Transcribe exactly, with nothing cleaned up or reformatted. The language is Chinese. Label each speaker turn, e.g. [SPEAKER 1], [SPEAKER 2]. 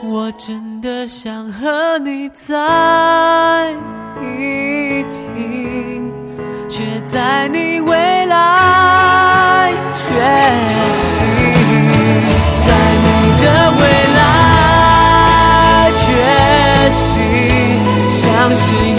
[SPEAKER 1] 我真的想和你在一起，却在你未来缺席，在你的未来缺席，相信